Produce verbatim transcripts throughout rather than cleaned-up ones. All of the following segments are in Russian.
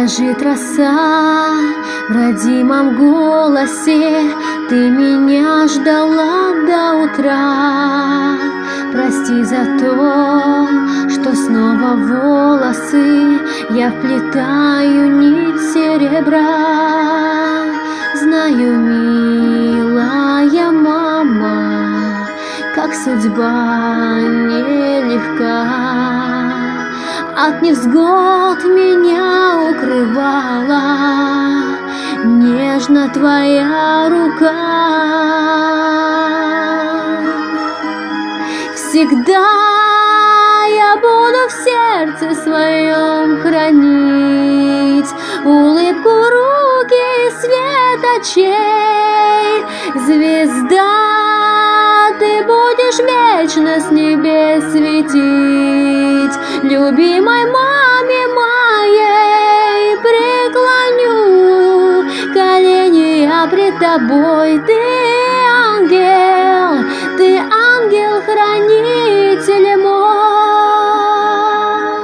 дрожит роса в родимом голосе. Ты меня ждала до утра. Прости за то, что снова в волосы я вплетаю нить серебра. Знаю, милая мама, как судьба нелегка. От невзгод меня укрывала нежно твоя рука. Всегда я буду в сердце своем хранить улыбку, руки и свет очей. Звезда, ты будешь вечно с небес светить. Любимой маме моей преклоню колени я пред тобой. Ты ангел, ты ангел-хранитель мой.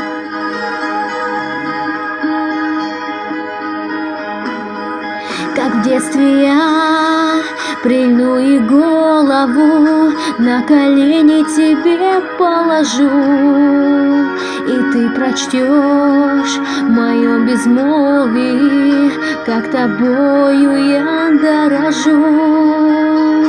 Как в детстве я прильну и голову на колени тебе положу, и ты прочтешь в моем безмолвии, как тобою я дорожу.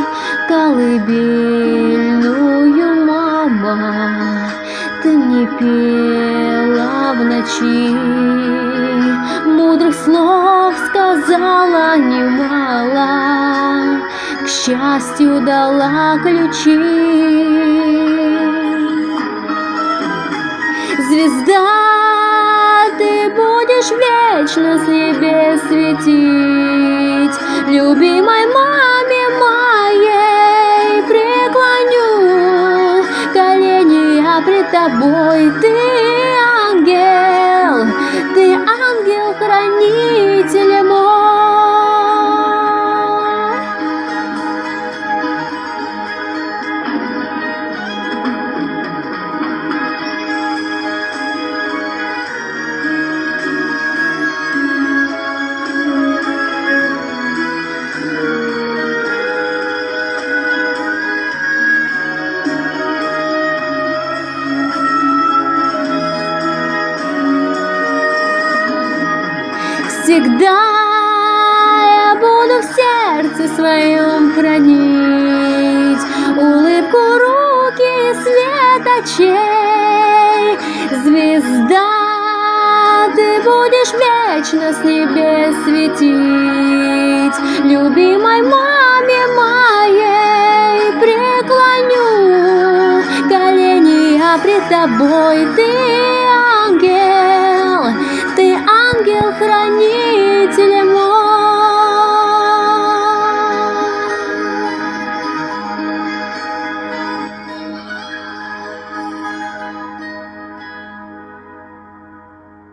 Колыбельную, мама, ты мне пела в ночи, мудрых слов сказала немало, к счастью дала ключи. Звезда, ты будешь вечно с небес светить. Любимой маме моей преклоню колени я пред тобой. Ты ангел, ты ангел-хранитель мой. Всегда я буду в сердце своем хранить улыбку, руки и свет очей. Звезда, ты будешь вечно с небес светить. Любимой маме моей преклоню колени я пред тобой. Ты ангел, ты ангел-хранитель.